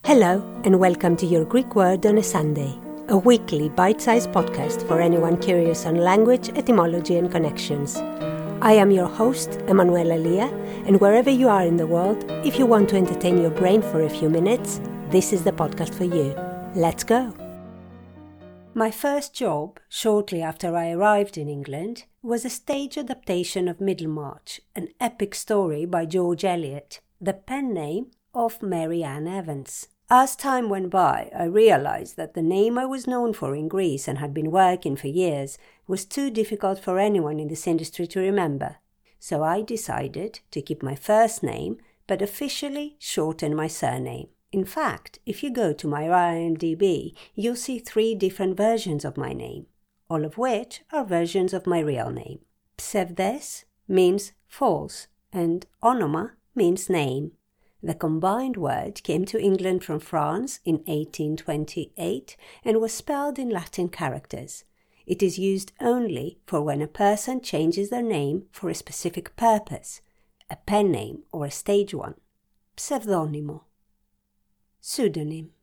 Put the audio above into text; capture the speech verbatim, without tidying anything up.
Hello and welcome to Your Greek Word on a Sunday, a weekly bite-sized podcast for anyone curious on language, etymology and connections. I am your host, Emanuela Lia, and wherever you are in the world, if you want to entertain your brain for a few minutes, this is the podcast for you. Let's go! My first job, shortly after I arrived in England, was a stage adaptation of Middlemarch, an epic story by George Eliot, the pen name of Mary Ann Evans. As time went by, I realized that the name I was known for in Greece and had been working for years was too difficult for anyone in this industry to remember. So I decided to keep my first name, but officially shorten my surname. In fact, if you go to my IMDb, you'll see three different versions of my name, all of which are versions of my real name. Psevdes means false, and onoma means name. The combined word came to England from France in eighteen twenty-eight and was spelled in Latin characters. It is used only for when a person changes their name for a specific purpose, a pen name or a stage one. Pseudonymο. Pseudonym.